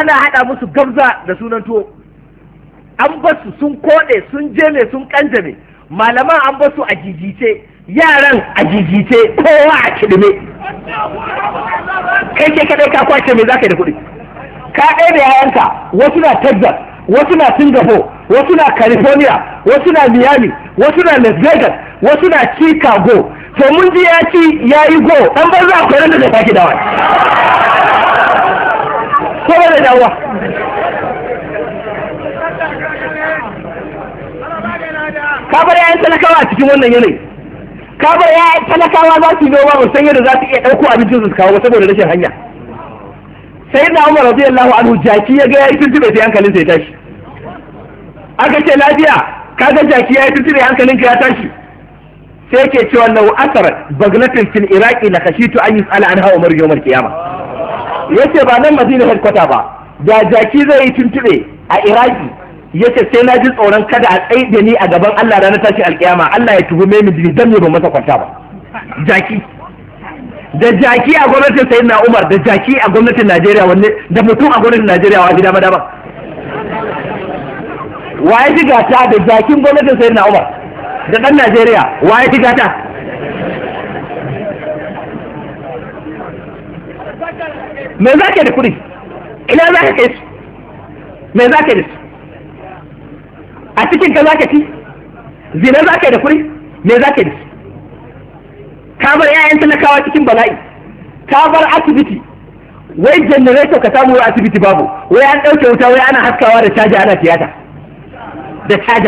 ana haɗa musu gabza da sunan tuwo, an basu sun koɗe sun jeme sun kanjame, malaman an basu a gigice, yaran a gigice, kowa a kidime. Kai ke kadai ka kwace me za ka yi da kuɗi? Ka ɗaya da yayanka, wasu na Texas, wasu na Singapore, wasu na California, wasu na Miami, wasu na Las Vegas, wasu na Chicago. To mun ji ya ci ya yi go, ɗan banza akwai ran da zai sake dawa. Ko ba zai dawowa? Ka bar yayan talakawa a cikin wannan yanayi. Ka bar yayan talakawa za su yi noma ba san yadda za su iya ɗauko abincin su kawo saboda rashin hanya. Sai na Umar radiyallahu anhu jaki ya ga yayi tuntube sai hankalin sa ya tashi. Aka ce lafiya, ka ga jaki yayi tuntube hankalin ka ya tashi. Sai yake cewa lau asarat baglatin fil iraqi la khashitu an yus'ala anha Umar yawm al-qiyamah. Yace ba nan Madina headquarter ba, da jaki zai yi tuntube a Iraki, yace sai na ji tsoron kada a tsaye da ni a gaban Allah ranar tashi alkiyama, Allah ya tuhume ni dan me ban masa kwanta ba. Jaki da jaki a gwamnatin Sayyidina Umar da jaki a gwamnatin Najeriya, wanne da mutum a gwamnatin Najeriya wa gida madama. Waye diga ta da jakin gwamnatin Sayyidina Umar da dan Najeriya, waye diga ta? Me za ka da kuɗi? Ina za ka kai su? Me za ka da su? A cikin ka za ka ci? Zina za ka da kuɗi? Me za ka da su? Ka bar 'ya'yan talakawa cikin bala'i, ka bar asibiti, wai generator ka samu wai asibiti babu, wai an ɗauke wuta wai ana haskawa da caja ana tiyata da caja,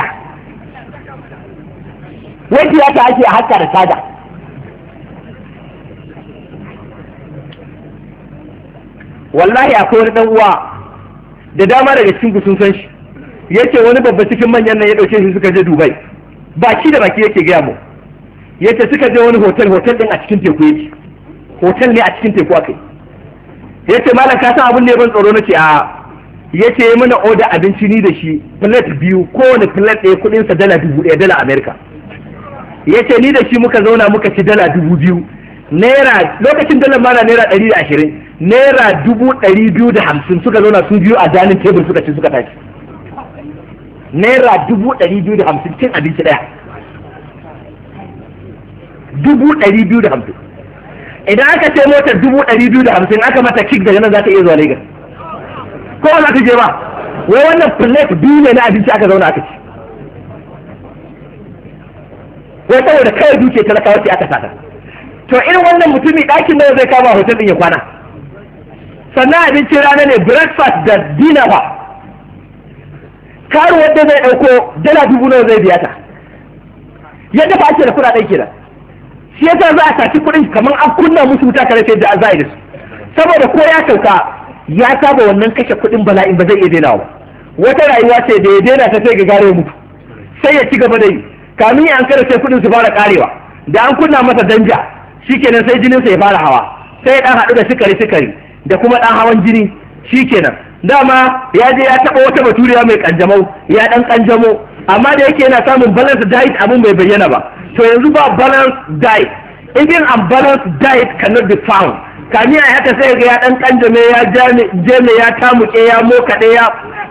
wai tiyata ake a haska da caja. Wallahi akwai wani ɗan uwa da dama daga cikin sun san shi, yace wani babba cikin manyan nan ya ɗauke shi suka je Dubai, baki da baki yake gaya mu. Yace suka je wani hotel din a cikin teku yake, hotel ne a cikin teku akai. Yace malam ka san abin da ya ban tsoro nace a, yace yi mana order abinci ni da shi plate biyu, kowane plate ɗaya kuɗin sa $1,000 dala America. Yace ni da shi muka zauna muka ci $2,000, naira lokacin dalar mana naira 120, naira 250 suka zauna su biyu a dining table suka ci suka tashi. Naira 250 cin abinci ɗaya. 250. Idan aka ce motar 250 aka mata kick daga nan za ta iya zuwa Lagos, ko ba za ta je ba? Wai wannan plate biyu ne na abinci aka zauna aka ci, wai saboda kawai duke talakawa ce aka sata. To irin wannan mutumi ɗakin nawa zai kama hotel ɗin ya kwana? Sannan abincin rana ne, breakfast da dinner ba. Karu wanda zai ɗauko $1,000 nawa zai biya ta? Yadda fa ake da kuɗaɗen kenan. Shi yasa za a saci kuɗin kamar an kunna musu wuta kare sai da za a yi da su, saboda ko ya sauka ya saba wannan kashe kuɗin bala'in ba zai iya dainawa ba. Wata rayuwa ce da ya daina ta sai ga gare mutu, sai ya ci gaba da yi, kamin ya an kare sai kuɗin su fara karewa, da an kunna masa danja shikenan sai jinin sa ya fara hawa, sai dan haɗu da sukari da kuma dan hawan jini, shikenan dama ya je ya taɓa wata baturiya mai kanjamau, ya dan kanjamo, amma da yake yana samun balance diet abun bai bayyana ba. To yanzu ba balanced diet, even unbalanced diet cannot be found. Kami a haka sai ga ya dan kanjame ya jeme ya tamuke ya mokaɗe ya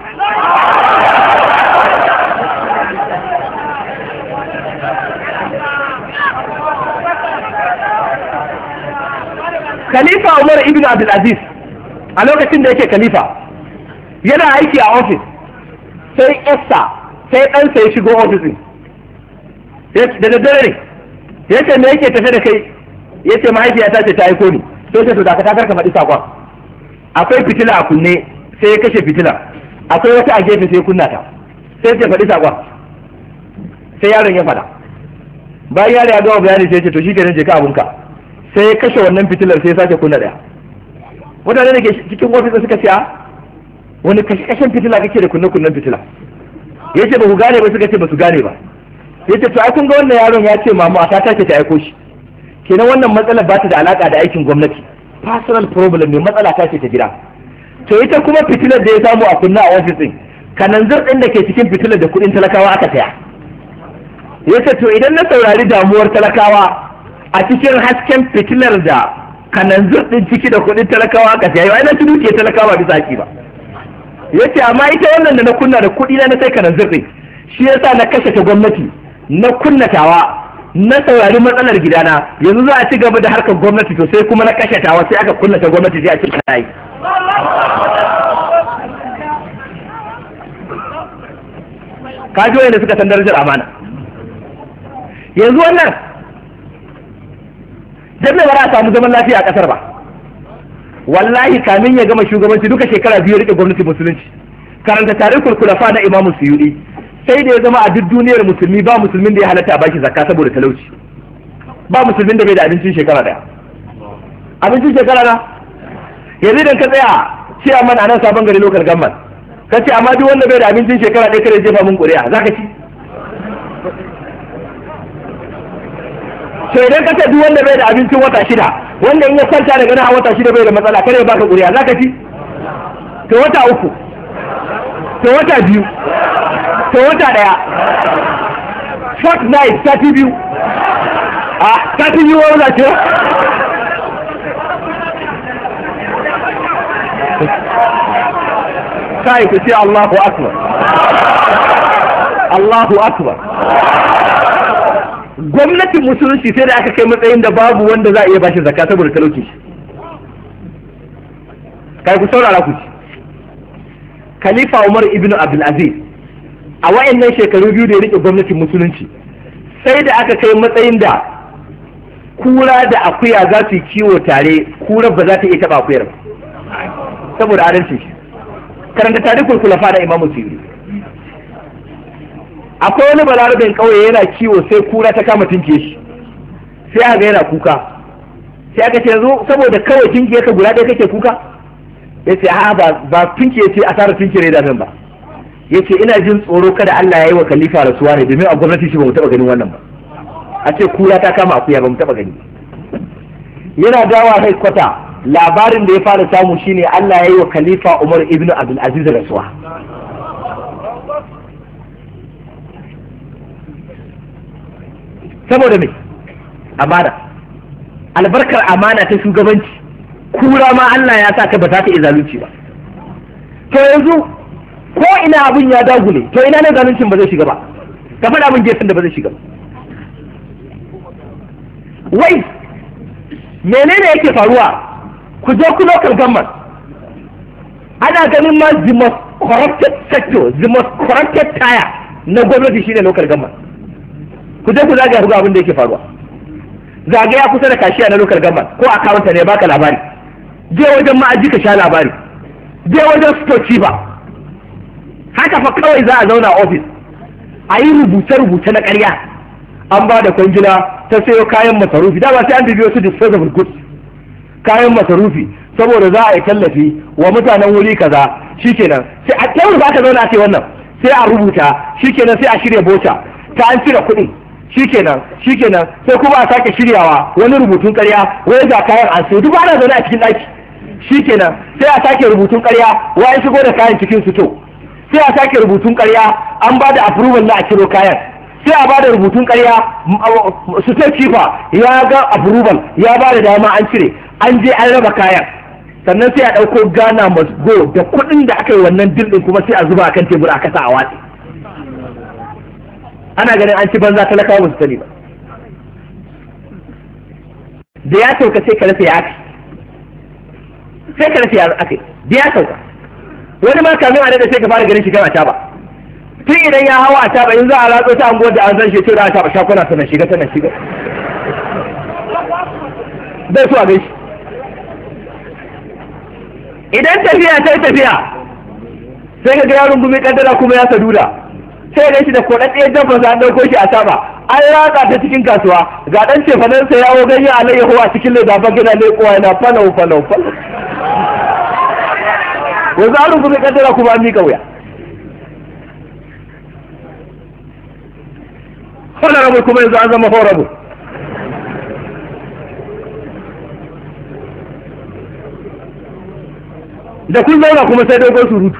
Khalifa Umar ibn Abdul Aziz a lokacin da yake khalifa yana aiki a ofis, sai Esther sai ɗansa ya shigo ofis ɗin da daddare ne, ya ce me yake tafe da kai? Ya ce mahaifiyata ce ta aiko ni. Sai ce to da ka takar ka faɗi sakon. Akwai fitila a kunne, sai ya kashe fitila, akwai wata a gefe sai ya kunna ta, sai ce faɗi sakon. Sai yaron ya faɗa, bayan yaron ya gama bayani sai ya ce to shi kenan je ka abunka. Sai ya kashe wannan fitilar sai ya sake kunna ɗaya. Mutane da ke cikin ofis suka ce a wani kashe-kashen fitila kake da kunne-kunnen fitila? Ya ce ba ku gane ba, suka ce ba su gane ba. Ya ce to ai kun ga wannan yaron ya ce mamu a ta take ta aiko shi, kenan wannan matsalar ba ta da alaka da aikin gwamnati, personal problem ne, matsala ta ce ta gida. To ita kuma fitilar da ya samu a kunna a ofis din, kananzir din da ke cikin fitilar da kuɗin talakawa aka saya. Ya ce to idan na saurari damuwar talakawa a cikin hasken fitilar da kananzir din ciki da kuɗin talakawa aka saya, ai na ci dukiyar talakawa bisa haƙi ba. yace amma ita wannan da na kunna da kuɗi na sai kanan zirri shi yasa na kashe ta gwamnati na kunnatawa na saurari matsalar gidana yanzu za a ci gaba da harkar gwamnati to sai kuma na kashe tawa sai aka kunnata gwamnati sai a ci kana yi kaji wanda suka san darajar amana yanzu wannan dan ba za a samu zaman lafiya a kasar ba wallahi kamin ya gama shugabanci duka shekara 2 rike gwamnati musulunci karanta tarihul khulafa na Imam Suyuti sai da ya zama a duk duniyar musulmi ba musulmin da ya halatta a baki zakka saboda talauci ba musulmin da bai da abincin shekara daya abincin shekara na yanzu idan ka tsaya ce a man a nan sabon gari lokal gamman ka ce amma duk wanda bai da abincin shekara ɗaya kare jefa mun ƙuri'a za ka ci to idan ka ce duk wanda bai da abincin wata 6 wanda in ya kwanta daga nan a wata 6 bai da matsala kare ya baka ƙuri'a za ka ci to wata 3 to wata 2 to wata 1 fortnight sati 2 a sati 2 wani za ce kai ku ce Allahu akbar Allahu akbar gwamnatin musulunci sai da aka kai matsayin da babu wanda za a iya bashi zakka saboda talauci shi kai ku saurara ku ci Khalifa Umar ibn Abdul Aziz a wayannan shekaru 2 da ya rike gwamnatin musulunci sai da aka kai matsayin da kura da akuya za su yi kiwo tare kura ba za ta iya taba akuyar ba saboda adalci shi karanta tarihul khulafa da Imam Suyuti akwai wani balarabin kauye yana kiwo sai kura ta kama tinke shi sai aka ga yana kuka sai aka ce yanzu saboda kawai tinke ka guda ɗaya kake kuka yace a'a ba tinke yace asara tinke ne da nan ba yace ina jin tsoro kada Allah ya yi wa khalifa rasuwa ne domin a gwamnati shi ba mu taba ganin wannan ba a ce kura ta kama akuya ba mu taba gani yana dawa kai kwata labarin da ya fara samu shine Allah ya yi wa khalifa Umar ibn Abdul Aziz rasuwa saboda me amana albarkar amana ta shugabanci kura ma Allah ya sa ka ba za ta iya zalunci ba to yanzu ko ina abin ya dagule to ina ne zaluncin ba zai shiga ba ka faɗa min gefen da ba zai shiga ba wai menene yake faruwa ku je ku local government ana ganin ma the most corrupted sector the most corrupted tire na gwamnati shine local government ku je ku zagaya ku ga abin da yake faruwa zagaya kusa da kashiya na local government ko akawunta ne baka labari je wajen ma'aji ka sha labari je wajen store chief haka fa kawai za a zauna a office a yi rubuce-rubuce na ƙarya an ba da kwangila ta sayo kayan masarufi da ba sai an dubi wasu disposable goods kayan masarufi saboda za a yi tallafi wa mutanen wuri kaza shikenan sai a tawar ba ka zauna a ce wannan sai a rubuta shikenan sai a shirya bota ta an cire kuɗi shikenan sai kuma a sake shiryawa wani rubutun ƙarya wai ga kayan an sai duk ana zaune a cikin ɗaki shikenan sai a sake rubutun ƙarya wai shigo da kayan cikin sito sai a sake rubutun ƙarya an ba da approval na a ciro kayan sai a ba da rubutun ƙarya sito cifa ya ga approval ya ba da dama an cire an je an raba kayan sannan sai a ɗauko Ghana must go da kuɗin da aka yi wannan dil ɗin kuma sai a zuba a kan tebur a kasa a watsi ana ganin an ci banza talakawa ba su sani ba da ya sauka sai ka rasa ya ake sai ka rasa ya ake da ya sauka wani ma kamin a daɗa sai ka fara ganin shi kan a taba tun idan ya hawa a taba in za a ratso ta anguwar da an san shi ce da a taba shakuna tana shiga bai so a gaishe idan tafiya ta yi tafiya sai ka ga yaron gumi kaddara kuma ya saduda sai ga shi da kodaddiyar dabba za a ɗauko shi a sama an ratsa ta cikin kasuwa ga ɗan cefanen sa yawo ganyen alayyahu a cikin leda bagina leƙuwa yana falau yanzu an rungume kaddara kuma an miƙa wuya honorable kuma yanzu an zama horrible da kun zauna kuma sai dogon surutu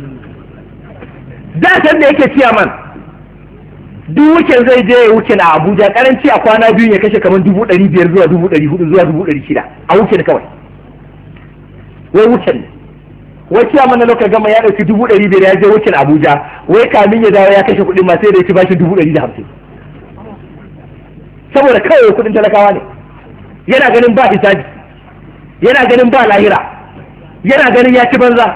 da san da yake ciyaman duk wucin zai je ya wuce na Abuja karanci a kwana biyu ya kashe kamar 500 zuwa 400 zuwa 600 a wucin kawai wai wucin wai ciyaman na lokacin gama ya ɗauki 500 ya je wakil Abuja, wai kamin ya dawo ya kashe kuɗin ma sai da ya ci bashi 150 saboda kawai kuɗin talakawa ne. Yana ganin ba hisabi, yana ganin ba lahira, yana ganin ya ci banza.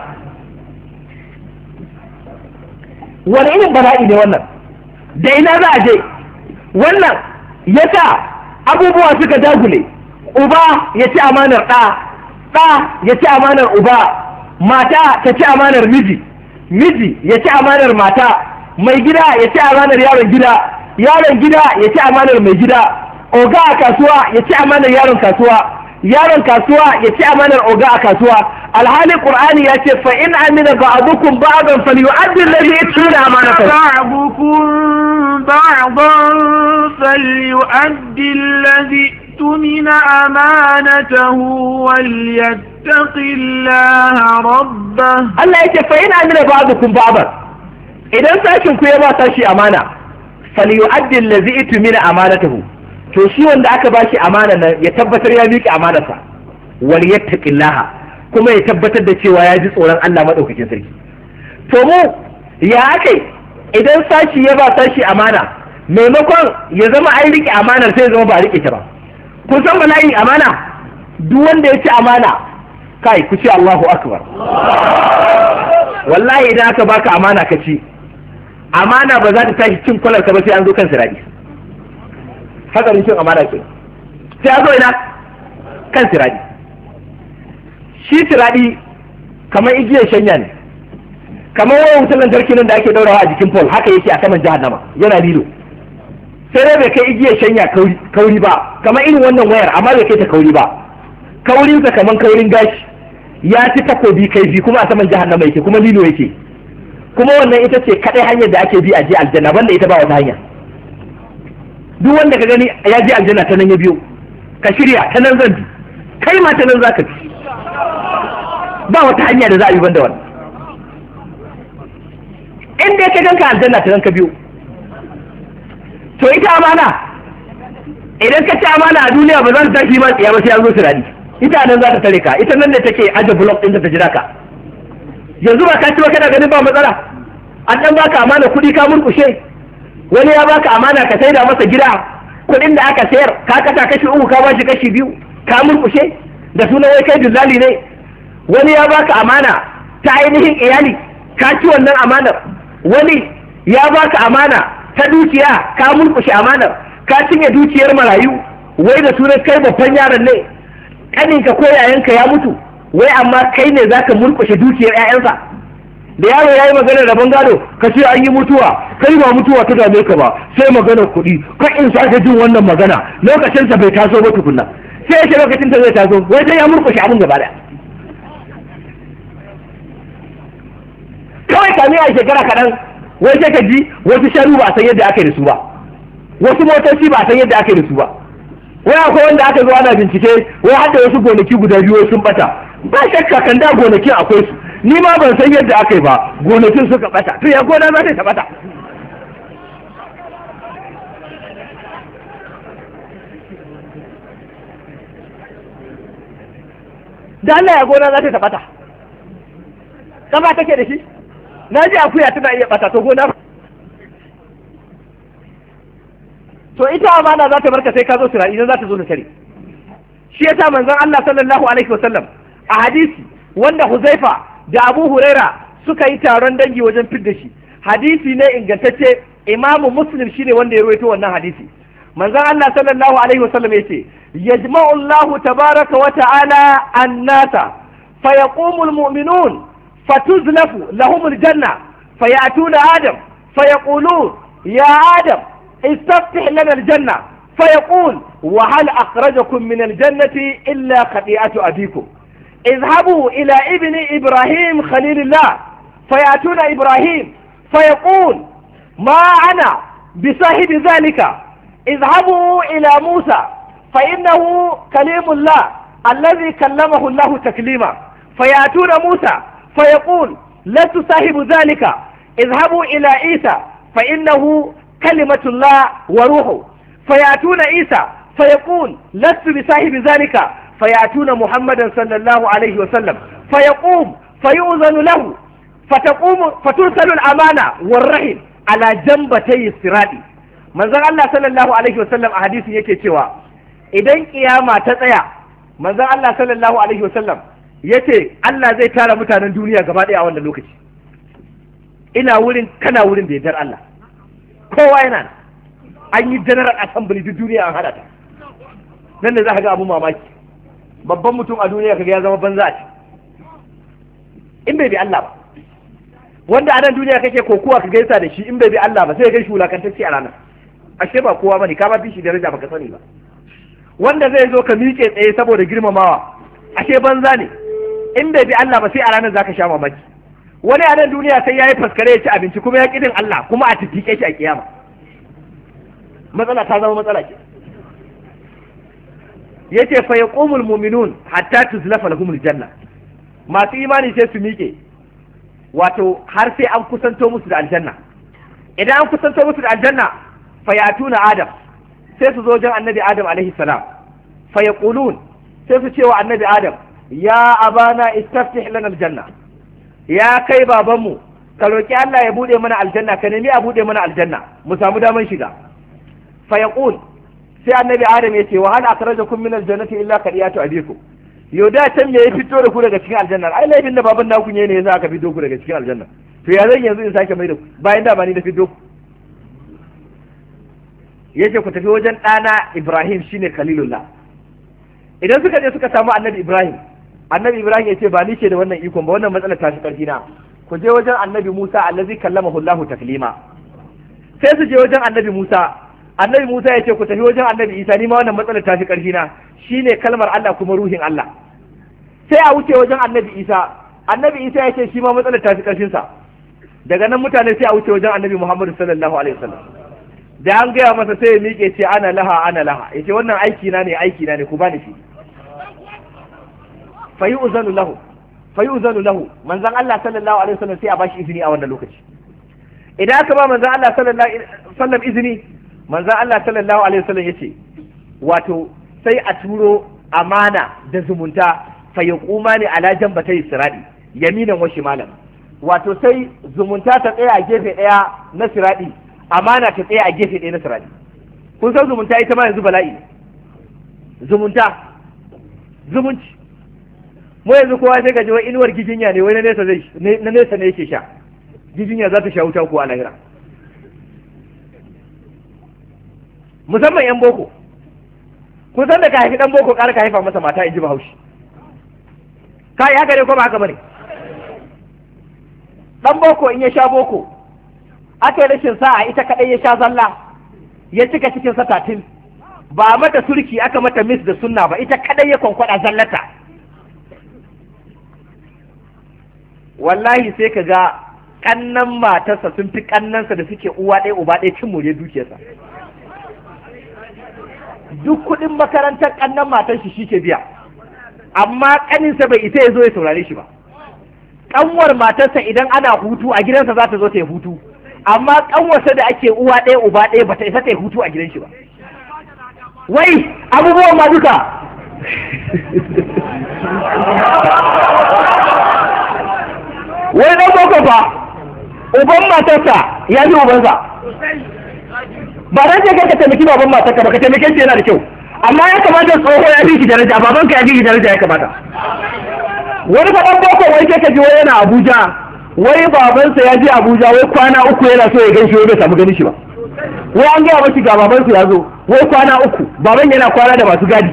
Wani irin bala'i ne wannan? Da ina za a je? Wannan ya sa abubuwa suka dagule. Uba ya ci amanar ɗa, ɗa ya ci amanar uba, mata ta ci amanar miji, miji ya ci amanar mata, mai gida ya ci amanar yaron gida, yaron gida ya ci amanar mai gida, oga a kasuwa ya ci amanar yaron kasuwa, yaron kasuwa ya ci amanar oga a kasuwa. Alhali Qur'ani ya ce fa in amina ba'dukum ba'dan falyu'addi alladhi yatuna amanatahu ba'dukum ba'dan falyu'addi alladhi yatuna amanatahu walyattaqillaha rabbah. Allah ya ce fa in amina ba'dukum ba'dan, idan sashin ku ya ba sashi amana falyu'addi alladhi yatuna amanatahu, to shi wanda aka bashi amana nan ya tabbatar ya miƙe amanarsa, wal yattaqillaha, kuma ya tabbatar da cewa ya ji tsoron Allah madaukakin sarki. To mu ya akai idan sashi ya ba sashi amana, maimakon ya zama an rike amanar sai ya zama ba a rike ta ba. Kun san bala'in amana? Duk wanda ya ci amana, kai ku ce Allahu akbar. Wallahi idan aka baka amana ka ci, amana ba za ta tashi cin kwalar ka ba sai an zo kan siradi. Hakarin cin amana ke sai a zo ina kan siradi. Shi siradi kamar igiyar shanya ne, kamar wayan wutar lantarki nan da ake daurawa a jikin pole, haka yake a saman jahannama yana lilo. Sai dai bai kai igiyar shanya kauri ba, kamar irin wannan wayar, amma bai kai ta kauri ba. Kaurinsa kamar kaurin gashi, ya ci takobi kaifi, kuma a saman jahannama yake, kuma lilo yake. Kuma wannan ita ce kadai hanyar da ake bi a je aljanna, banda ita ba wata hanya. Duk wanda ka gani ya je aljanna ta nan ya biyo, ka shirya ta nan zan bi, kai ma ta nan za ka bi, ba wata hanya da za a yi banda wannan. In dai ka ganka aljanna ta nan ka biyo. To ita amana, idan ka ci amana a duniya ba za ta tashi ma tsiya ba sai an zo sirari. Ita nan za ta tare ka, ita nan ne take aje block ɗin ta jira ka. Yanzu ba ka ci ba kana ganin ba matsala, an ɗan baka amana kuɗi ka murƙushe, wani ya baka amana ka saida masa gida, kuɗin da aka sayar ka kasa kashi 3 ka bashi kashi 2 ka murkushe da sunan wai kai dillali ne. Wani ya baka amana ta ainihin iyali ka ci wannan amanar, wani ya baka amana ta dukiya ka murkushe amanar, ka cinye dukiyar marayu wai da sunan kai babban yaron ne, kaninka ko yayanka ya mutu wai amma kai ne zaka murkushe dukiyar 'ya'yansa. Da yaro ya yi maganar rabon gado ka ce an yi mutuwa, kai ba mutuwa ta dame ka ba sai maganar kuɗi, kan in sake jin wannan magana lokacinsa bai taso ba tukunna, sai yake lokacin ta zai taso wai sai ya murkushe abin gaba daya. Kawai kami a shekara kaɗan wai sai ka ji wasu shanu ba a san yadda aka yi da su ba, wasu motoci ba a san yadda aka yi da su ba, wai akwai wanda aka zo ana bincike wai har da wasu gonaki guda biyu sun bata. Ba shakka kan da gonakin akwai su, ni ma ban san yadda aka yi ba, gonakin suka bata, to ya gona za ta bata. Da Allah ya gona za ta bata, kafa take da shi, na ji akuya tana iya bata, to gona to ita amana za ta barka sai ka zo sira, idan za ta zo ta tare. Shi yasa manzon Allah sallallahu alaihi wasallam a hadisi wanda Huzaifa da Abu Huraira suka yi taron dangi wajen fidda shi, hadisi ne ingantacce, Imamu Muslim shine wanda ya rawaito wannan hadisi. Manzon Allah sallallahu alaihi wasallam yace yajma'u Allahu tabaraka wa ta'ala an-nasa fayaqumu al-mu'minun fatuzlafu lahum al-janna fayatuna Adam fayaqulun ya Adam istaftih lana al-janna fayaqul wa hal akhrajakum min al-jannati illa khati'atu abikum اذهبوا إلى ابن إبراهيم خليل الله فيأتون إبراهيم فيقول ما أنا بصاحب ذلك اذهبوا إلى موسى فإنه كليم الله الذي كلمه الله تكليما فيأتون موسى فيقول لست صاحب ذلك اذهبوا إلى عيسى فإنه كلمة الله وروحه فيأتون عيسى فيقول لست بصاحب ذلك فيأتون محمدا صلى الله عليه وسلم فيقوم fayuzanu lahu fatursalu al-amana war-rahim ala jambatay sirati. Manzon Allah sallallahu alaihi wasallam a hadisin yake cewa idan kiyama ta tsaya, manzon Allah sallallahu alaihi wasallam yace Allah zai tara mutanen duniya gaba ɗaya a wannan lokaci. Ina wurin, kana wurin da yardar Allah, kowa yana an yi general assembly duk duniya an hada ta. Nan da za ka ga abu mamaki, babban mutum a duniya kaga ya zama banza a ci in bai bi Allah ba. Wanda a nan duniya kake kokuwa ka gaisa da shi, in bai bi Allah ba sai ya gaishe wulakantacce a ranar. Ashe ba kowa bane, ka ba fi shi daraja baka sani ba. Wanda zai zo ka miƙe tsaye saboda girmamawa, ashe banza ne, in bai bi Allah ba sai a ranar zaka sha mamaki. Wani a nan duniya sai yayi faskare ya ci abinci kuma ya kidin Allah, kuma a titike shi a kiyama. Matsala ta zama matsala ke. Yace fa yaqumul mu'minun hatta tuzlafa lahumul janna. Masu imani sai su miƙe, wato har sai an kusanto musu da aljanna. Idan an kusanto musu da aljanna, fa yatuna Adam, sai su zo wajen annabi Adam alaihi salam. Fa yaqulun, sai su ce wa annabi Adam, ya abana istaftih lana aljanna. Ya kai babanmu, ka roki Allah ya bude mana aljanna, ka nemi a bude mana aljanna, mu samu daman shiga. Fa yaqul, sai annabi Adam ya ce wa hal akhrajakum min aljannati illa qadiyatu abikum. Yau da can me ya fito da ku daga cikin aljanna? Ai laifin da baban naku ne yasa aka fito ku daga cikin aljanna. To ya zan yanzu in sake mai da ku bayan da ba ni da fito ku. Yace ku tafi wajen ɗana Ibrahim shine Khalilullah. Idan suka je suka samu annabi Ibrahim ya ce ba ni ke da wannan ikon ba, wannan matsalar ta shi karfi na. Ku je wajen annabi Musa allazi kallamahu Allahu taklima. Sai su je wajen annabi Musa ya ce ku tafi wajen annabi Isa, ni ma wannan matsalar ta fi ƙarfi na, shine kalmar Allah kuma ruhin Allah. Sai a wuce wajen annabi Isa ya ce shi ma matsalar ta fi ƙarfin sa. Daga nan mutane sai a wuce wajen annabi Muhammad sallallahu alaihi wasallam. Da an gaya masa sai ya miƙe ce ana laha yace wannan aiki na ne ku bani shi. Fayuzanu lahu manzon Allah sallallahu alaihi wasallam sai a bashi izini a wannan lokaci. Idan aka ba manzon Allah sallallahu alaihi wasallam izini, manzon Allah sallallahu alaihi wasallam yace wato sai a turo amana da zumunta fa yaqumani ala jambatay sirati yaminan wa shimalan. Wato sai zumunta ta tsaya a gefe daya na sirati, amana ta tsaya a gefe daya na sirati. Kun san zumunta ita ma yanzu bala'i. Zumunci mu yanzu kowa sai gaji wai inuwar gijinya ne, wai na nesa ne yake sha. Gijinya za ta sha wuta ko a lahira. Musamman yan boko, kun san da ka haifi dan boko ƙara ka haifa masa mata, in ji Bahaushe. Ka yi haka ne ko ba haka bane? Dan boko in ya sha boko, aka yi rashin sa'a ita kadai ya sha zalla, ya cika cikin satatin, ba mata surki aka mata mis da sunna ba, ita kadai ya kwankwada zallata. Wallahi sai ka ga kannan matarsa sun fi kannansa da suke uwa ɗaya uba ɗaya cin more dukiyarsa. Duk kuɗin makarantar kannan matar shi ke biya, amma kaninsa bai isa ya zo ya saurare shi ba. Kanwar matarsa idan ana hutu a gidansa za ta zo ta yi hutu, amma kanwarsa da ake uwa ɗaya uba ɗaya ba ta isa ta yi hutu a gidan shi ba. Wai abubuwan ma duka wai dan boko fa uban matarsa ya ji ubansa. Ba dan ce ka taimaki baban matarka ba, ka taimake shi yana da kyau, amma ya kamata tsoho ya fi ki daraja, babanka ya fi ki daraja ya kamata. Wani faɗan boko wai ke ka ji wai yana Abuja, wai babansa ya je Abuja, wai kwana uku yana so ya ganshi, wai bai samu ganin shi ba. Wai an gaya mashi ga babansa ya zo, wai kwana uku, baban yana kwana da masu gadi.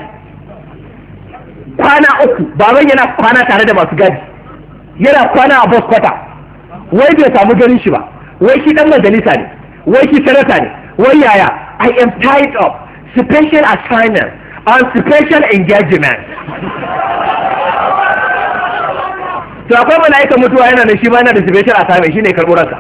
Kwana uku, baban yana kwana tare da masu gadi. Yana kwana a bus quarter, wai bai samu ganin shi ba. Wai shi dan majalisa ne, wai shi sanata ne, wai yaya, I am tired of special assignment and special engagement. To akwai mala'ikan mutuwa yana da shi ma yana da special assignment, shine karɓo ransa.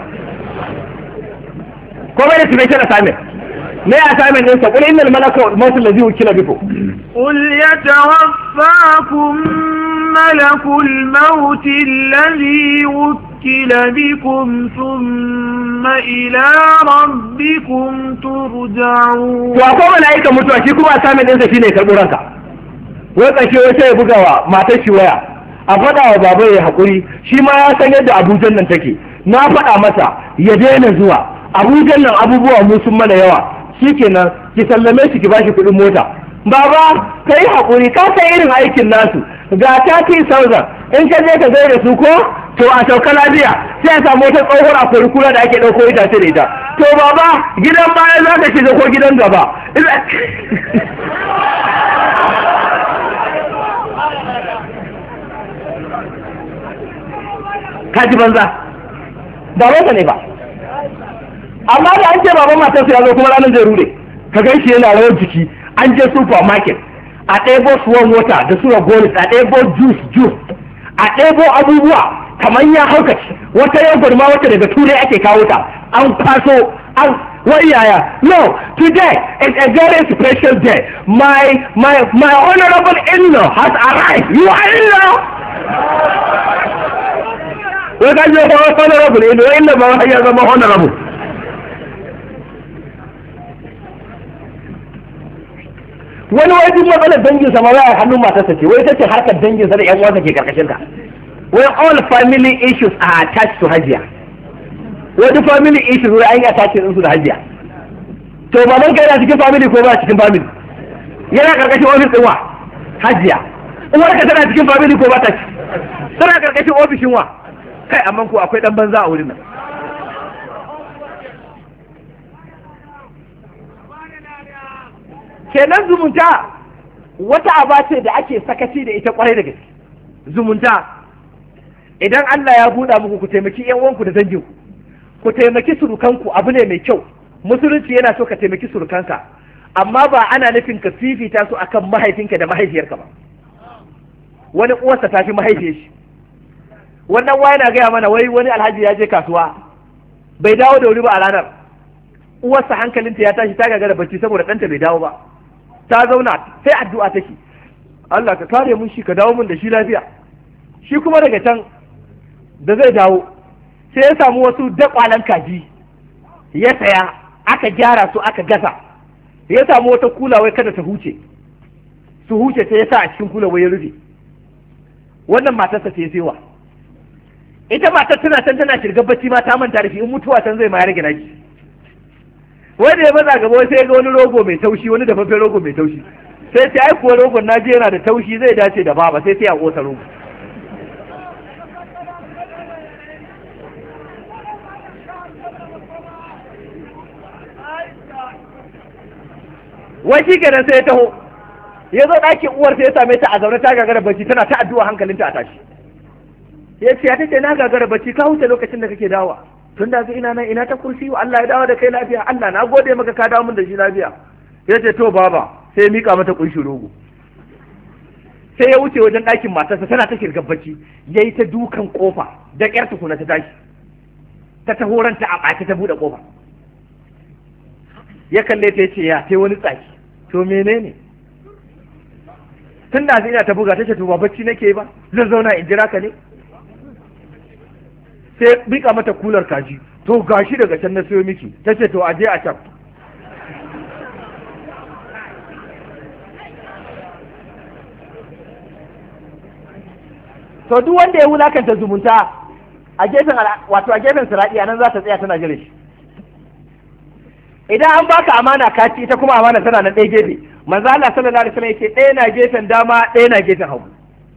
Ko bai da special assignment? Me assignment ɗinsa? Qul innal malaka mawtul ladhi wukila bikum. Qul yatawaffakum malakul maut alladhi wukila bikum thumma ila rabbikum turja'un. To akwai mala'ikan mutuwa, shi kuma assignment ɗinsa shine karɓo ranka. Wai ƙarshe wai sai ya buga wa matar shi waya. a faɗa wa baba ya haƙuri, shi ma ya san yadda Abuja nan take, na faɗa masa ya daina zuwa Abuja nan, abubuwa mu sun mana yawa, shikenan ki sallame shi ki bashi kuɗin mota. Baba ka yi haƙuri, ka san irin aikin nasu, ga 30,000 in ka je ka gaida su ko to a sauka lafiya, sai a samu wata tsohuwar akwai kula da ake ɗauko itace da ita. To baba gidan baya za ka shiga ko gidan gaba? Kaji banza, babansa ne ba. Amma da an ce baban matarsa ya zo kuma ranar zai rude, ka gan shi yana rawar jiki, an je supermarket a ɗebo suwan wata da sura golis, a ɗebo juice, a ɗebo abubuwa kamar ya haukaci, wata yogurt ma wata daga turai ake kawo ta, an kwaso, an wayaya. No, today is a very special day. My honorable in-law has arrived. You are in-law? Wai ka je kawo honorable in-law, in-law ba ya zama honorable. Wani wai duk matsalar danginsa ma wai hannun matarsa ce, wai ta ce harkar danginsa da ƴan uwansa ke karkashin ka. Wai all family issues are attached to Hajiya. Wai duk family issues wai an yi attached su da Hajiya. To baban ka yana cikin family ko ba cikin family? Yana karkashin office din wa? Hajiya. Uwar ka tana cikin family ko ba ta ci? Tana karkashin ofishin wa? Kai amma ko akwai dan banza a wurin nan. Kenan zumunta wata aba ce da ake sakaci da ita kwarai da gaske. Zumunta idan Allah ya buɗa muku ku taimaki ƴan uwanku da danginku, ku taimaki surukanku, abu ne mai kyau. Musulunci yana so ka taimaki surukanka, amma ba ana nufin ka fifita su akan mahaifinka da mahaifiyarka ba. Wani uwarsa ta fi mahaifiyar shi. Wannan waya na gaya mana wai wani alhaji ya je kasuwa bai dawo da wuri ba a ranar. Uwarsa hankalinta ya tashi ta gagara bacci saboda ɗanta bai dawo ba. Ta zauna sai addu'a take, Allah ka kare mun shi, ka dawo mun da shi lafiya. Shi kuma daga can da zai dawo sai ya samu wasu dakwalan kaji ya saya, aka gyara su aka gasa, ya samu wata kula wai kada ta huce, su huce sai ya sa a cikin kula wai ya rufe. Wannan matarsa ce sewa, ita matar tana can tana shirgar bacci ma ta manta da shi, in mutuwa can zai ma ya rage naki. Wai da ya maza gaba sai ga wani rogo mai taushi, wani dafaffen rogo mai taushi, sai sai ai kuwa rogon naji yana da taushi zai dace da baba, sai sai a kosa rogo. Wai shi kenan sai ya taho, ya zo ɗakin uwar sai ya same ta a zaune ta gagara bacci tana ta addu'a hankalinta a tashi. Ya ce ya tace na gagara bacci, ka huce lokacin da kake dawowa. Tun da ina nan ina ta kursi wa Allah ya dawo da kai lafiya, Allah na gode maka ka dawo min da shi lafiya. Ya ce to baba, sai ya mika mata kunshi rogo. Sai ya wuce wajen ɗakin matarsa tana ta shirgar bacci, ya yi ta dukan kofa da ƙyar tukuna ta tashi. Ta taho ranta a ɓace ta buɗe kofa. Ya kalle ta ce ya sai wani tsaki, to menene? Tun da ina ta buga ta ce to ba bacci nake ba, zan zauna in jira ka ne? Sai bika mata kular kaji, to gashi daga can na siyo miki, ta ce to aje a can. To duk wanda ya wulakanta zumunta a gefen wato a gefen sirati nan za ta tsaya tana jira shi. Idan an baka amana ka ci, ita kuma amana tana nan ɗaya gefe. Manzo Allah sallallahu alaihi wasallam yake ɗaya na gefen dama, ɗaya na gefen hagu.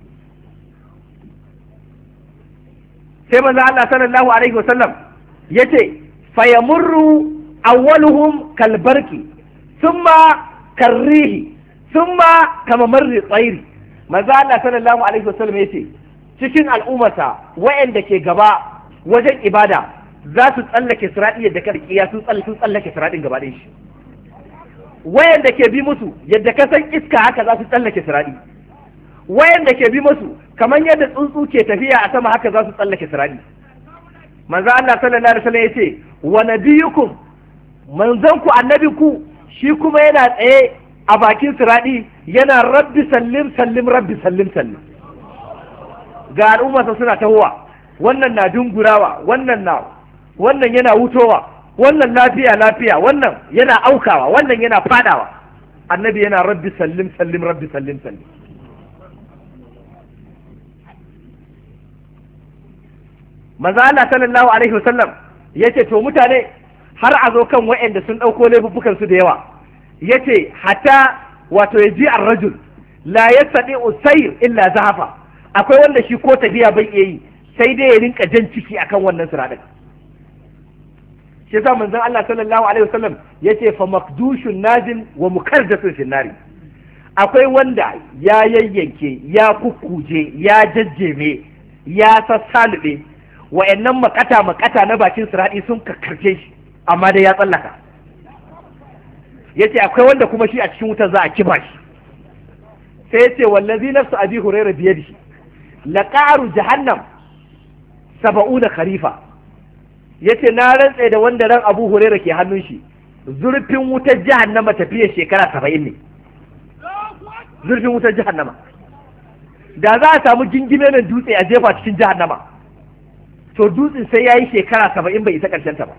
Sai manzo Allah sallallahu alaihi wasallam yace fayamurru awwaluhum kalbarki thumma karrihi thumma kama marri tsairi. Manzo Allah sallallahu alaihi wasallam yace cikin al'ummarsa wayanda ke gaba wajen ibada za su tsallake sirati yadda karkiya sun tsallake siratin gaba ɗin shi. Wayanda ke bi musu yadda ka san iska haka za su tsallake sirati. Wayanda ke bi musu kamar yadda tsuntsu ke tafiya a sama haka za su tsallake sirati. Manzo Allah sallallahu alaihi wasallam yace wa nabiyukum, manzon ku annabi ku shi kuma yana tsaye a bakin sirati yana rabbi sallim sallim rabbi sallim sallim. Ga al'ummarsa suna tahowa, wannan na dungurawa, wannan yana wutowa, wannan lafiya lafiya, wannan yana aukawa, wannan yana fadawa. Annabi yana rabbi sallim sallim rabbi sallim sallim. manzo Allah sallallahu alaihi wasallam yace to mutane har a zo kan waɗanda sun ɗauko laifuffukan su da yawa yace hatta wato yaji ar-rajul la yastati usayr illa zahafa, akwai wanda shi ko tafiya bai iya yi sai dai ya rinka jan ciki akan wannan siradin. shi yasa manzon Allah sallallahu alaihi wasallam yace fa makdushun najin wa mukardasun finnari, akwai wanda ya yayyanke ya kukkuje ya jajjeme ya sassalube wa'annan makata na bakin siradi sun kakkarce shi amma dai ya tsallaka. yace akwai wanda kuma shi a cikin wutar za a kiba shi. sai yace wallazi nafsu abi hurairah biyadihi laqaru jahannam 70 kharifa, yace na rantse da wanda ran Abu Hurairah ke hannun shi, zurfin wutar jahannama tafiya shekara 70 ne. Zurfin wutar jahannama da za a samu gingime nan dutse a jefa cikin jahannama, to dutsen sai yayi shekara 70 bai isa karshen ta ba.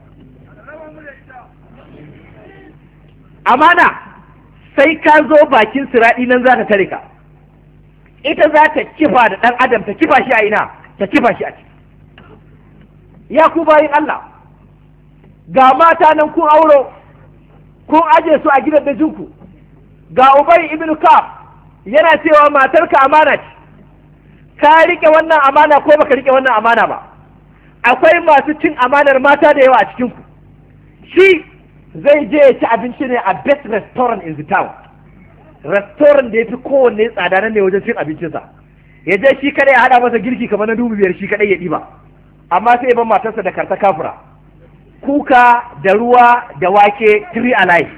Amana sai ka zo bakin siradi nan za ta tare ka, ita za ta kifa da dan adam, ta kifa shi a ina, ta kifa shi a ciki. Ya ku bayin Allah, ga mata nan kun auro kun aje su a gidan dajinku, ga Ubay ibn Ka'ab yana cewa matarka amana ce, ka rike wannan amana ko baka rike wannan amana ba. Akwai masu cin amanar mata da yawa a cikinku. Shi zai je ya ci abinci ne a best restaurant in the town, restaurant da ya fi kowanne tsada nan ne wajen cin abincinsa. Ya je shi kadai ya haɗa masa girki kamar na 5,000 shi kadai ya ɗiba, amma sai ban matarsa da karta kafura, kuka da ruwa da wake 3 alive.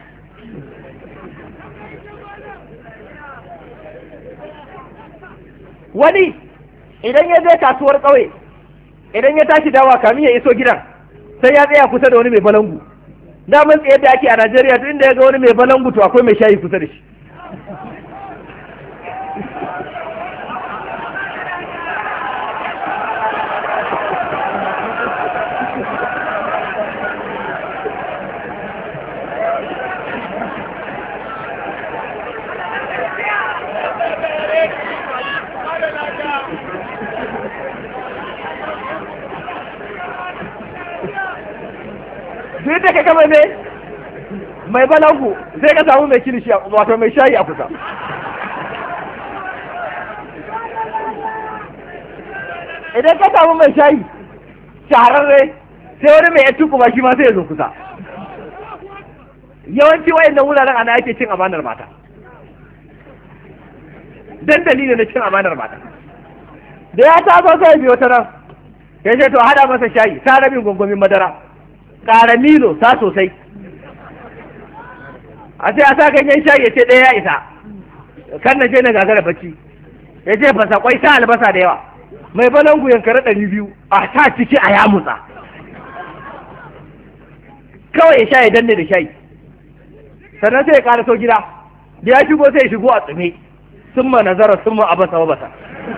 Wani idan ya je kasuwar ƙauye, idan ya tashi dawa kamin ya iso gidan sai ya tsaya kusa da wani mai balangu. Daman tsaye da ake a Najeriya, duk inda ya ga wani mai balangu to akwai mai shayi kusa da shi. Duk da ka gama ne mai balangu sai ka samu mai kilishi wato mai shayi a kusa. Idan ka samu mai shayi shahararre sai wani mai yattu kuma shi ma sai ya zo kusa. Yawanci wayannan wuraren ana ake cin amanar mata, dandali ne na cin amanar mata. Da ya taso sai biyo ta nan ya ce to hada masa shayi, ta rabin gungumin madara, ƙara milo ta sosai, a sai a sa ganyen shayi ya ce ɗaya ya isa, kan na je na gagara bacci, ya ce fasa kwai sa albasa da yawa, mai balangu yankara 200 a sa ciki a yamutsa, kawai ya sha ya danne da shayi, sannan sai ya ƙara so gida, da ya shigo sai ya shigo a tsume, sun ma nazara sun ma abasa wa basa.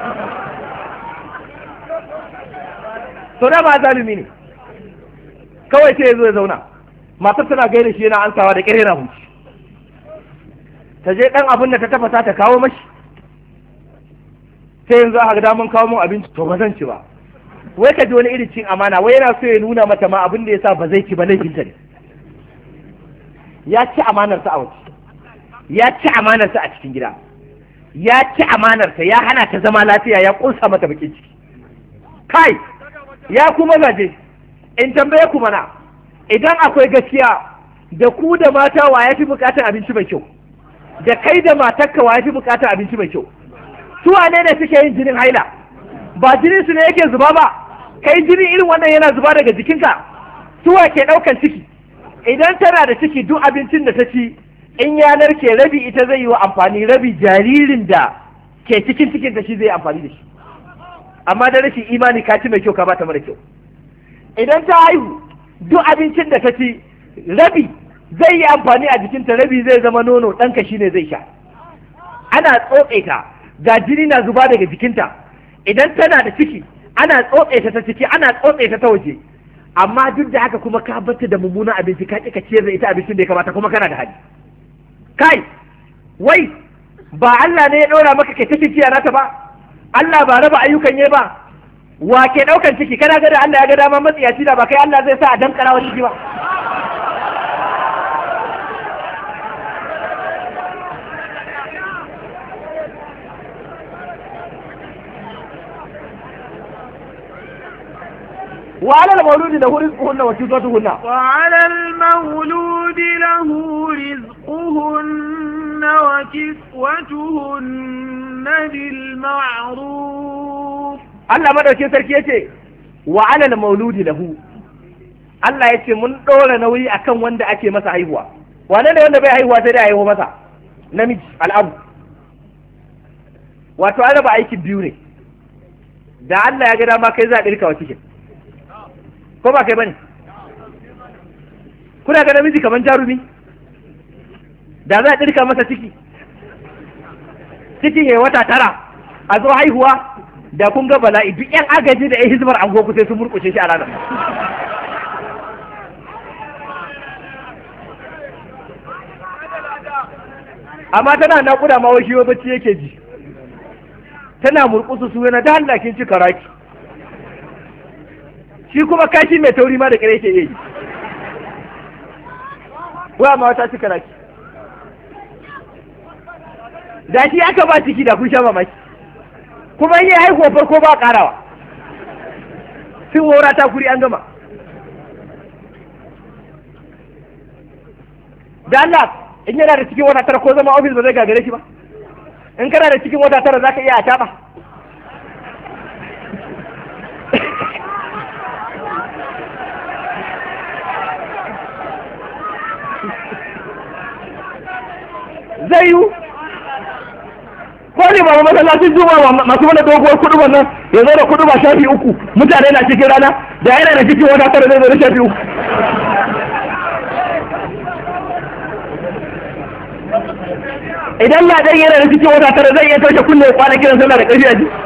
So da ba zalumi ne, kawai sai ya zo ya zauna, matar tana gaida shi yana ansawa da ƙyar yana hunci, ta je ɗan abin da ta tafasa ta kawo mashi, sai yanzu aka ga daman kawo mun abinci to ba zan ci ba. Wai ka ji wani irin cin amana, wai yana so ya nuna mata ma abin da ya sa ba zai ci ba laifinta ne. Ya ci amanarsa a waje, ya ci amanarsa a cikin gida, ya ci amanarsa, ya hana ta zama lafiya, ya ƙunsa mata bakin ciki. Kai ya kuma gaje in tambaye ku mana, idan akwai gaskiya da ku da mata wa ya fi bukatar abinci mai kyau, da kai da matarka wa ya fi bukatar abinci mai kyau? Su wane ne suke yin jinin haila? Ba jinin su ne yake zuba ba, kai jini irin wannan yana zuba daga jikinka. Su wa ke ɗaukan ciki? Idan tana da ciki duk abincin da ta ci in yanar ke rabi ita zai yi wa amfani, rabi jaririn da ke cikin cikin da shi zai amfani da shi. Amma da rashin imani ka ci mai kyau ka bata mara kyau. Idan ta haihu duk abincin da ta ci rabi zai yi amfani a jikinta, rabi zai zama nono, ɗanka shi ne zai sha. Ana tsotse ta, ga jini na zuba daga jikinta. Idan tana da ciki ana tsotse ta ciki, ana tsotse ta waje, amma duk da haka kuma ka bata da mummunan abinci, ka ƙi ka ciyar da ita abincin da ya kamata, kuma kana da hali. Kai wai ba Allah ne ya ɗora maka kai ta cikiya nata ba? Allah ba raba ayyukan yi ba? wa ke ɗaukan ciki kana ga da Allah ya ga dama matsiyaci da ba kai Allah zai sa a dankara wa ciki ba وعلى المولود له رزقهن وكسوتهن وعلى المولود له رزقهن وكسوتهن بالمعروف Allah madaukin sarki yace wa 'ala al-mauludi lahu Allah yace mun dora nauyi akan wanda ake masa haihuwa wane ne wanda bai haihuwa sai dai haihuwa masa namiji al'abu wato an raba aikin biyu ne da Allah ya ga dama kai za a dirka wa cikin ko ba kai bane kuna ga namiji kaman jarumi da za a dirka masa cikin yayi wata tara a zo haihuwa da kun ga bala'i duk yan agaji da yan hizbar an goku sai sun murkushe shi a ranar amma tana naƙuda ma wai shi wa bacci yake ji tana murkusu su yana da Allah kin ci karaki shi kuma kashi mai tauri ma da kare yake yi wa ma wata ci karaki da shi aka ba ciki da kun sha mamaki kuma yi haihuwa farko ba karawa sun wura ta kuri an gama da Allah in yana da cikin wata tara ko zama ofis ba zai gagare shi ba in kana da cikin wata tara za ka iya a taɓa zai yi ko ne ba masallacin juma masu wani doguwar kudu nan ya zo da kudu ba shafi uku mutane na cikin rana da yana da cikin wata tara zai zo da shafi uku idan ladan yana da cikin wata tara zai iya taushe kunne kwana kiran sallah da ƙarfi a ji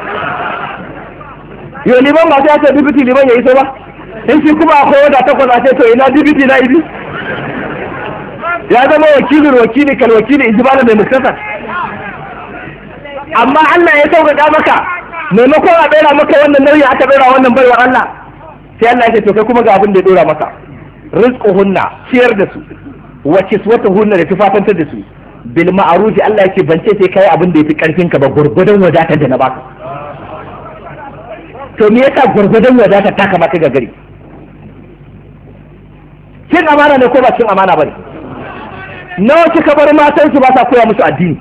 yau liman ba sai ya ce dibiti liman ya iso ba in shi kuma akwai wata takwas a ce to ina dibiti na ibi ya zama wakili kal wakili ijibala mai muktasar amma Allah ya sauƙaƙa maka maimakon a ɗora maka wannan nauyi aka ɗora wannan baiwa Allah sai Allah ya ce to kai kuma ga abin da ya ɗora maka rizquhunna ciyar da su wa kiswatuhunna da tufafantar da su bil ma'ruf Allah ya ce ban ce sai kai abin da yafi karfin ka ba gurgudan wadatar da na baka to me yasa gurgudan wadatar ta kama ka ga gari cin amana ne ko ba cin amana bane nawa kika bar matan su ba sa koya musu addini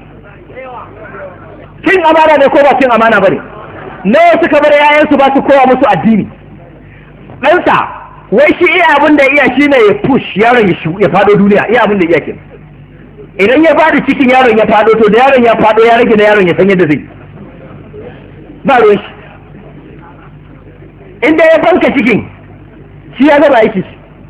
cin amana ne ko ba cin amana bane nawa suka bar yayan su ba su koya musu addini ɗansa wai shi iya abin da iya shine ya push yaron ya fado duniya iya abin da iya kenan idan ya bada cikin yaron ya fado to da yaron ya fado ya rage na yaron ya san yadda zai ba ruwan shi inda ya banka cikin shi ya gaba aiki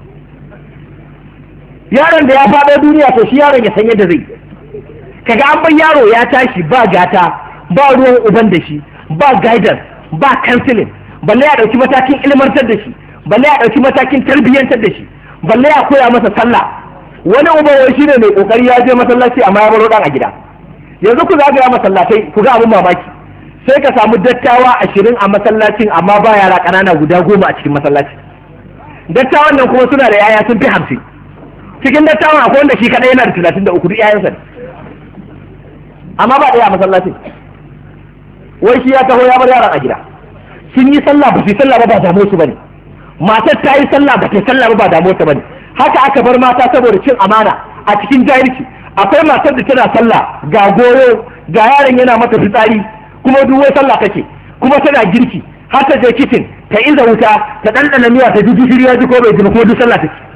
yaron da ya fado duniya to shi yaron ya san yadda zai kaga an bar yaro ya tashi ba gata ba ruwan uban da shi ba guidance ba counseling balle ya dauki matakin ilmantar da shi balle ya dauki matakin tarbiyyantar da shi balle ya koya masa sallah wani uba wai shine mai kokari ya je masallaci amma ya baro dan a gida yanzu ku zagaya masallatai ku ga abun mamaki sai ka samu dattawa 20 a masallacin amma ba yara kanana guda 10 a cikin masallaci dattawan nan kuma suna da yaya sun fi 50 cikin dattawan akwai wanda shi kadai yana da 33 duk yayansa amma ba daya a masallacin wai shi ya taho ya bar yaran a gida sun yi sallah ba su yi sallah ba damu su bane matar ta yi sallah ba ta yi sallah ba damu ta bane haka aka bar mata saboda cin amana a cikin jahilci akwai matar da tana sallah ga goyo ga yaron yana mata fitsari kuma duk wai sallah take kuma tana girki har ta je kitchen ta iza wuta ta dandana miya ta dudu shirya ji ko bai ji kuma duk sallah take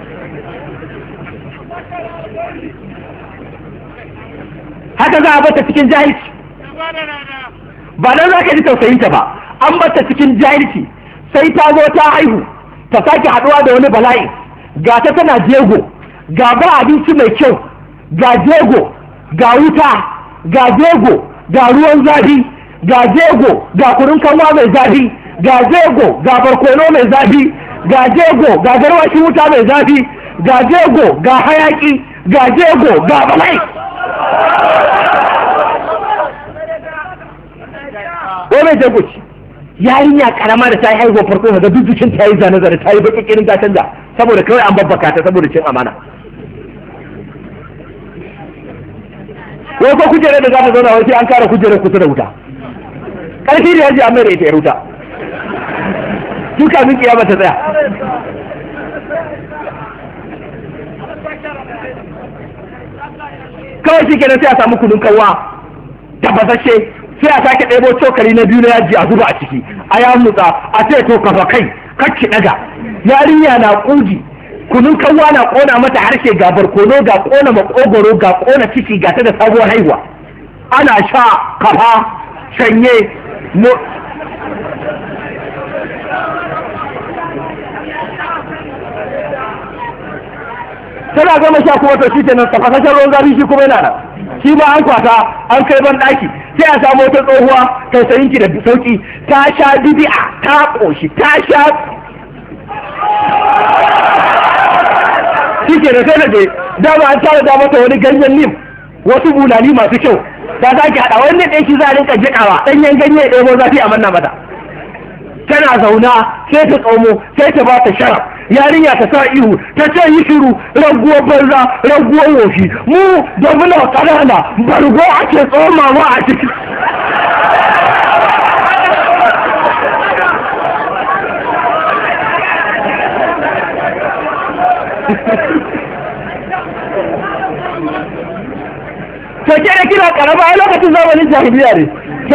haka za a bata cikin jahilci ba dan za ka ji tausayinta ba an bata cikin jahilci sai ta zo ta haihu ta sake haduwa da wani bala'i ga ta tana jego ga ba abinci mai kyau ga jego ga wuta ga jego ga ruwan zafi ga jego ga kurun kanwa mai zafi ga jego ga barkono mai zafi ga jego ga garwashin wuta mai zafi ga jego ga hayaki ga jego ga bala'i ko mai jego ci yarinya karama da ta yi haihuwa farko ga duk jikin ta yi zane zane ta yi baki kirin ta canja saboda kawai an babbaka ta saboda cin amana. wai ko kujerar da za ta zauna wai sai an kara kujerar kusa da wuta ƙarfi da yaji an mai da ita ya wuta duka min kiyama ta tsaya. kawai shi kenan sai a samu kunun kawwa tabbasashe sai a sake ɗebo cokali na biyu na yaji a zuba a ciki a ya mutsa a ce to kafa kai kakki ɗaga yarinya na ƙugi kunun kawwa na ƙona mata harshe ga barkono ga ƙona makogoro ga ƙona ciki ga ta da sabuwar haihuwa ana sha kafa shanye tana gama sha kuma to shi kenan tafasashen ruwan zafi shi kuma yana nan shi ma an kwata an kai ban daki sai a samu wata tsohuwa tausayin ki da sauki ta sha bibi'a ta koshi ta sha shi ke da sai da je dama an tara da mata wani ganyen nim wasu bulali masu kyau ta sake haɗa wani ɗaya shi za a rinka jiƙawa ɗanyen ganye ya ɗebo zafi a manna mata tana zauna sai ta tsomo sai ta ba ta sharaf yarinya ta sa ihu ta ce yi shiru raguwar banza raguwar wofi mu da muna ƙanana bargo ake tsomawa a ciki. to ke da kina karama a lokacin zamanin jahiliya ne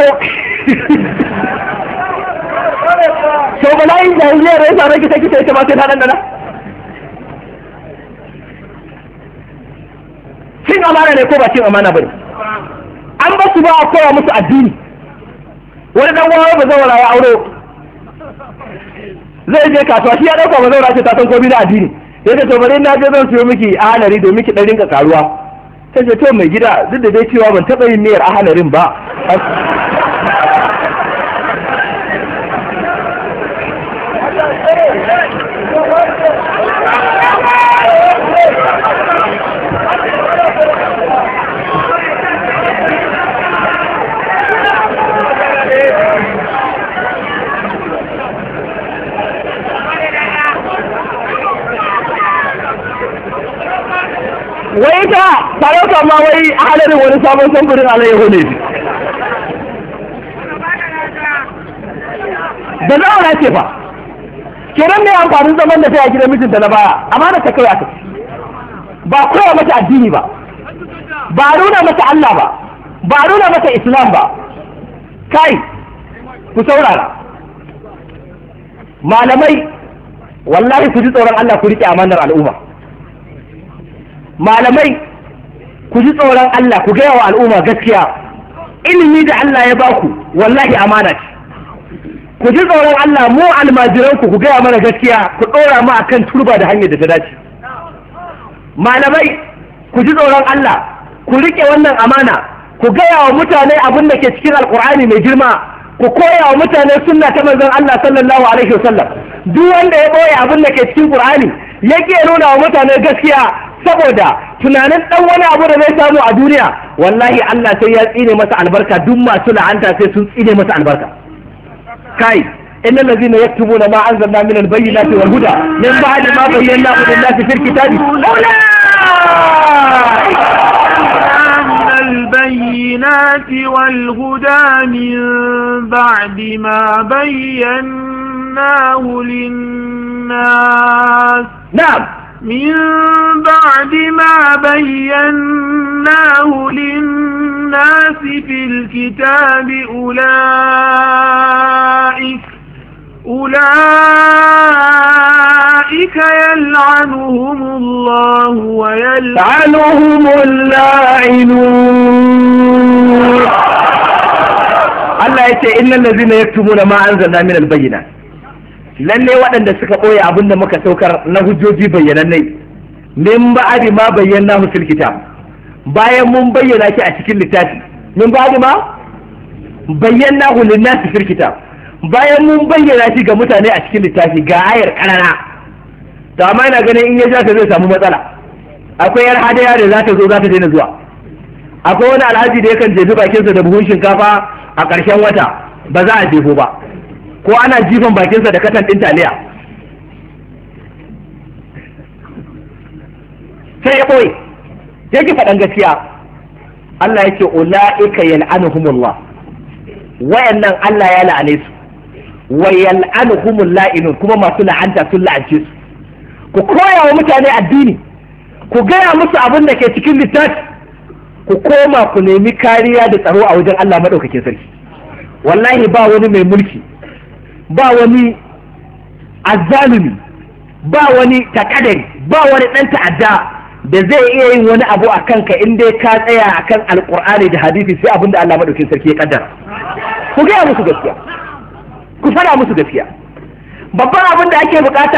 to bala'in jahiliya da ya sa rage take ita ma sai ta dandana cin amana ne ko ba cin amana bane an ba su ba a koya musu addini wani dan wawa ba zaura ya auro zai je kasuwa shi ya dauka ba zaura ce ta san komai da addini yace to bari na je zan siyo miki ahalari domin ki dan rinka karuwa sai ce to mai gida duk da dai cewa ban taba yin niyyar ahalarin ba wai ta sarauta ma wai halarin wani sabon samfurin alayyahu ne da zaura ce fa kiran ne amfanin zaman da ta yi gidan mijinta na baya amma da ta kai aka ba koya mata addini ba ba nuna mata Allah ba nuna mata Islam ba kai ku saurara malamai wallahi ku ji tsoron Allah ku rike amanar al'umma malamai ku ji tsoron Allah ku gaya wa al'umma gaskiya ilimi da Allah ya baku wallahi amana ce ku ji tsoron Allah mu almajiranku ku gaya mana gaskiya ku ɗora mu akan turba da hanyar da ta dace malamai ku ji tsoron Allah ku rike wannan amana ku gaya wa mutane abin da ke cikin alkur'ani mai girma ku koya wa mutane sunna ta manzon Allah sallallahu alaihi wasallam duk wanda ya boye abin da ke cikin qur'ani yake nuna wa mutane gaskiya saboda tunanin dan wani abu da zai samu a duniya wallahi Allah sai ya tsine masa albarka duk masu la'anta sai sun tsine masa albarka kai innal ladhina yaktubuna ma anzalna min al-bayyinati wal huda min ba'di ma bayyanahu lin-nasi fil kitabi البينات والهدى من بعد ما بيناه للناس نعم من بعد ما بيناه للناس في الكتاب أولئك يلعنهم الله ويلعنهم اللاعنون الله يتي إن الذين يكتبون ما أنزلنا من البينات lalle waɗanda suka ɓoye abin da muka saukar na hujjoji bayyanannai min ba'adi ma bayyana hu fil kitab bayan mun bayyana shi a cikin littafi min ba'adi ma bayyana hu lin-nasi fil kitab bayan mun bayyana shi ga mutane a cikin littafi ga ayar karara to amma ina ganin in ya ja zai samu matsala akwai yar hadaya da za ta zo za ta daina zuwa akwai wani alhaji da yakan jefi bakinsa da buhun shinkafa a ƙarshen wata ba za a jefo ba ko ana jifan bakinsa da katan ɗin taliya sai ya ɓoye yake faɗan gaskiya. Allah yake ula'ika yal'anuhumullah, wayannan Allah ya la'ane su, wa yal'anuhumul la'inun, kuma masu la'anta sun la'ance su. Ku koya wa mutane addini, ku gaya musu abin da ke cikin littafi, ku koma ku nemi kariya da tsaro a wajen Allah maɗaukakin sarki. Wallahi ba wani mai mulki, ba wani azzalumi, ba wani takadari, ba wani ɗan ta'adda da zai iya yin wani abu a kanka in dai ka tsaya a kan alƙur'ani da hadisi sai abin da Allah maɗaukakin sarki ya kaddara. Ku gaya musu gaskiya, ku faɗa musu gaskiya. Babban abin da ake bukata